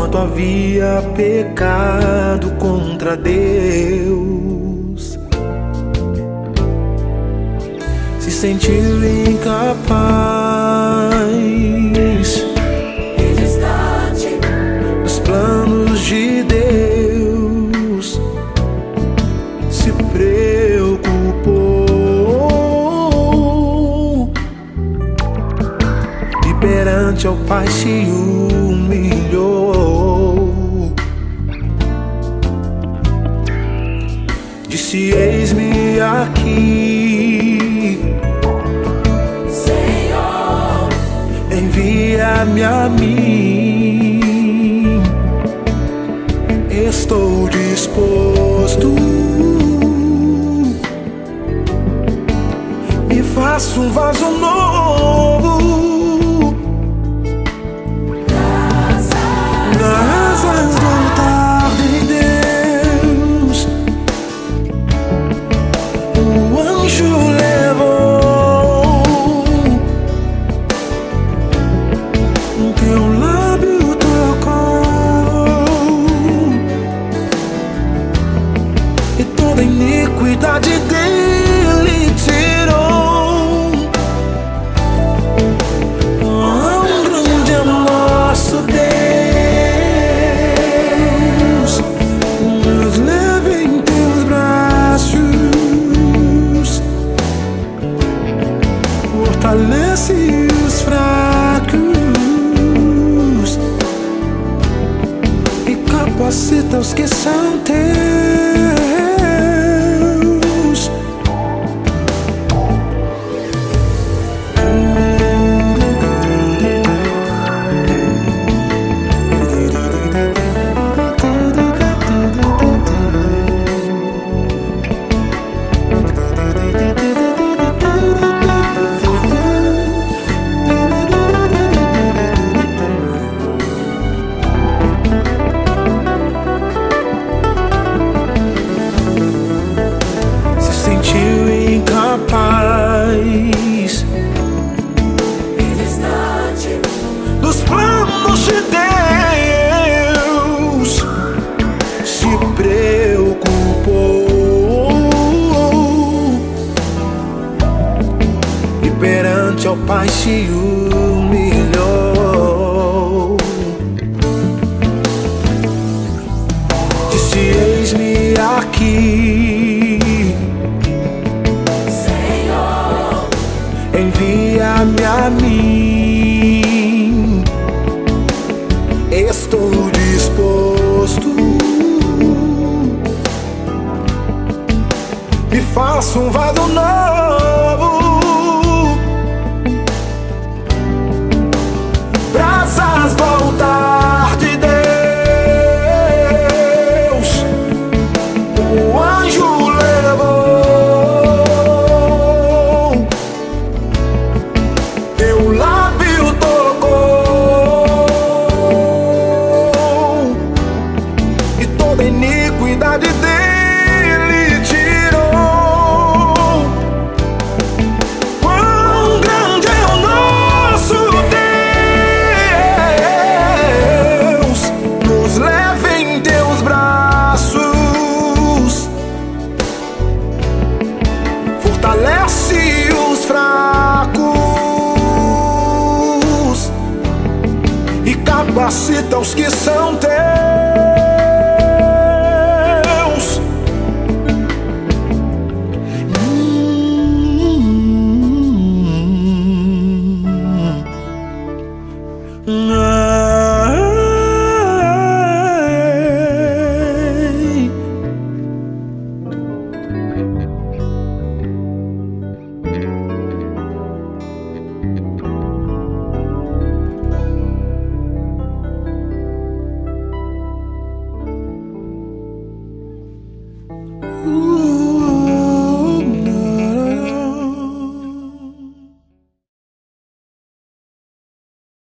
enquanto havia pecado contra Deus, se sentiu incapaz e distante dos planos de Deus, se preocupou e perante ao Pai se humilhou. Disse: eis-me aqui, Senhor, envia-me a mim, estou disposto. Me faço um vaso novo nas asas do altar de Deus. O anjo levou teu lábio, tocou e toda iniquidade dele tirou. Quão grande é o nosso Deus, nos leva em teus braços, fortalece os fracos e capacita os que são teus. Incapaz e distante dos planos de Deus, se preocupou e perante ao Pai se humilhou. Disse: eis-me aqui, envia-me a mim, estou disposto. Me faço um vaso novo, brasas do altar de Deus. O anjo levou, teu lábio tocou e toda iniquidade dele tirou. Quão grande é o nosso Deus, nos leva em teus braços, fortalece os fracos e capacita os que são teus.